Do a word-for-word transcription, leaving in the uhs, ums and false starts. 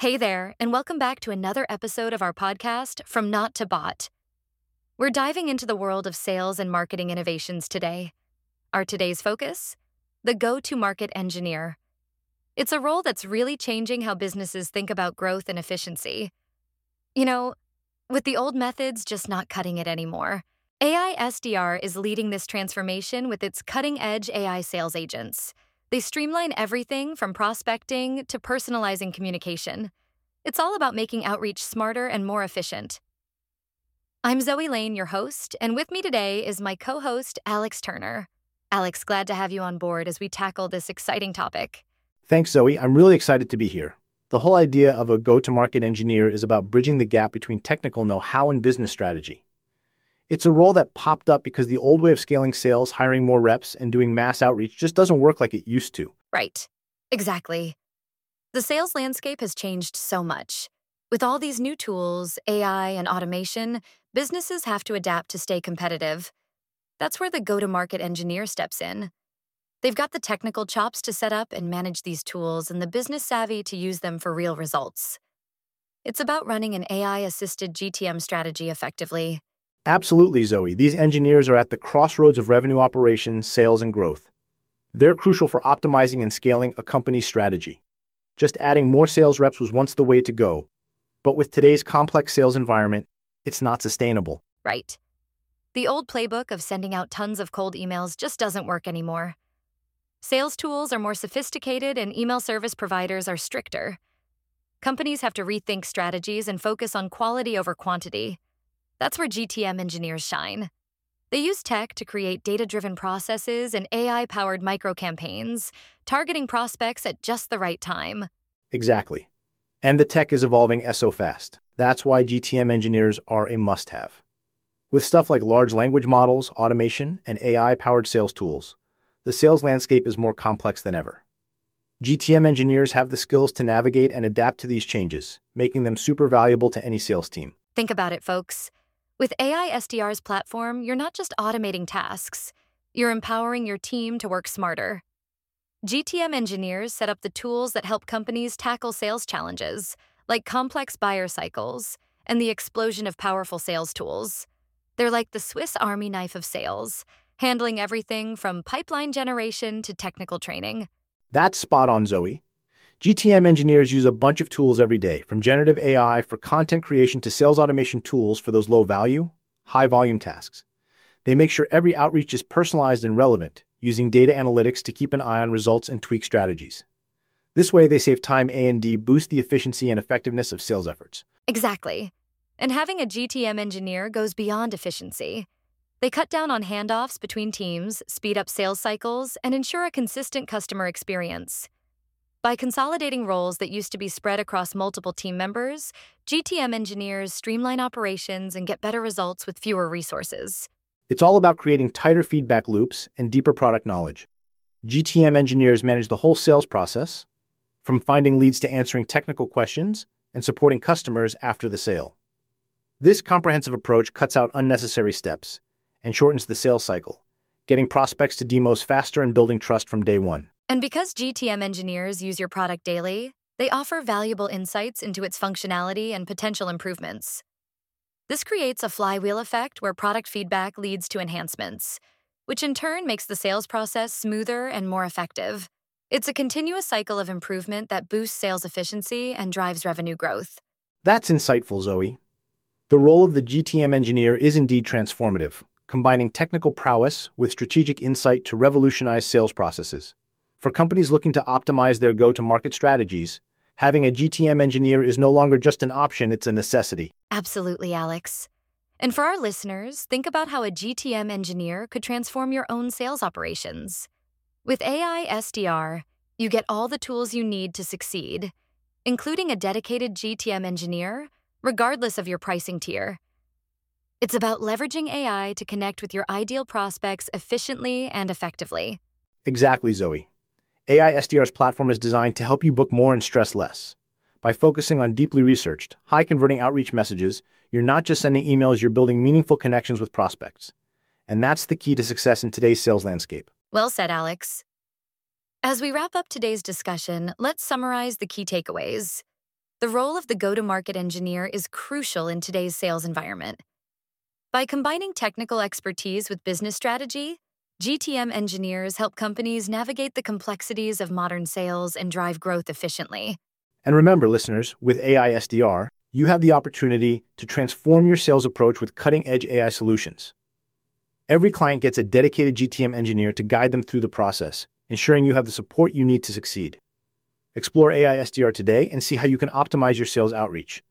Hey there, and welcome back to another episode of our podcast, From Not to Bot. We're diving into the world of sales and marketing innovations today. Our today's focus? The go-to-market engineer. It's a role that's really changing how businesses think about growth and efficiency. You know, with the old methods just not cutting it anymore, A I S D R is leading this transformation with its cutting-edge A I sales agents. They streamline everything from prospecting to personalizing communication. It's all about making outreach smarter and more efficient. I'm Zoe Lane, your host, and with me today is my co-host, Alex Turner. Alex, glad to have you on board as we tackle this exciting topic. Thanks, Zoe. I'm really excited to be here. The whole idea of a go-to-market engineer is about bridging the gap between technical know-how and business strategy. It's a role that popped up because the old way of scaling sales, hiring more reps, and doing mass outreach just doesn't work like it used to. Right. Exactly. The sales landscape has changed so much. With all these new tools, A I, and automation, businesses have to adapt to stay competitive. That's where the go-to-market engineer steps in. They've got the technical chops to set up and manage these tools and the business savvy to use them for real results. It's about running an A I-assisted G T M strategy effectively. Absolutely, Zoe. These engineers are at the crossroads of revenue operations, sales, and growth. They're crucial for optimizing and scaling a company's strategy. Just adding more sales reps was once the way to go. But with today's complex sales environment, it's not sustainable. Right. The old playbook of sending out tons of cold emails just doesn't work anymore. Sales tools are more sophisticated and email service providers are stricter. Companies have to rethink strategies and focus on quality over quantity. That's where G T M engineers shine. They use tech to create data-driven processes and A I-powered micro-campaigns, targeting prospects at just the right time. Exactly. And the tech is evolving so fast. That's why G T M engineers are a must-have. With stuff like large language models, automation, and A I-powered sales tools, the sales landscape is more complex than ever. G T M engineers have the skills to navigate and adapt to these changes, making them super valuable to any sales team. Think about it, folks. With A I S D R's platform, you're not just automating tasks, you're empowering your team to work smarter. G T M engineers set up the tools that help companies tackle sales challenges, like complex buyer cycles and the explosion of powerful sales tools. They're like the Swiss Army knife of sales, handling everything from pipeline generation to technical training. That's spot on, Zoe. G T M engineers use a bunch of tools every day, from generative A I for content creation to sales automation tools for those low-value, high-volume tasks. They make sure every outreach is personalized and relevant, using data analytics to keep an eye on results and tweak strategies. This way, they save time A and D, boost the efficiency and effectiveness of sales efforts. Exactly. And having a G T M engineer goes beyond efficiency. They cut down on handoffs between teams, speed up sales cycles, and ensure a consistent customer experience. By consolidating roles that used to be spread across multiple team members, G T M engineers streamline operations and get better results with fewer resources. It's all about creating tighter feedback loops and deeper product knowledge. G T M engineers manage the whole sales process, from finding leads to answering technical questions and supporting customers after the sale. This comprehensive approach cuts out unnecessary steps and shortens the sales cycle, getting prospects to demos faster and building trust from day one. And because G T M engineers use your product daily, they offer valuable insights into its functionality and potential improvements. This creates a flywheel effect where product feedback leads to enhancements, which in turn makes the sales process smoother and more effective. It's a continuous cycle of improvement that boosts sales efficiency and drives revenue growth. That's insightful, Zoe. The role of the G T M engineer is indeed transformative, combining technical prowess with strategic insight to revolutionize sales processes. For companies looking to optimize their go-to-market strategies, having a G T M engineer is no longer just an option, it's a necessity. Absolutely, Alex. And for our listeners, think about how a G T M engineer could transform your own sales operations. With A I S D R, you get all the tools you need to succeed, including a dedicated G T M engineer, regardless of your pricing tier. It's about leveraging A I to connect with your ideal prospects efficiently and effectively. Exactly, Zoe. A I S D R's platform is designed to help you book more and stress less. By focusing on deeply researched, high-converting outreach messages, you're not just sending emails, you're building meaningful connections with prospects. And that's the key to success in today's sales landscape. Well said, Alex. As we wrap up today's discussion, let's summarize the key takeaways. The role of the go-to-market engineer is crucial in today's sales environment. By combining technical expertise with business strategy, G T M engineers help companies navigate the complexities of modern sales and drive growth efficiently. And remember, listeners, with A I S D R, you have the opportunity to transform your sales approach with cutting-edge A I solutions. Every client gets a dedicated G T M engineer to guide them through the process, ensuring you have the support you need to succeed. Explore A I S D R today and see how you can optimize your sales outreach.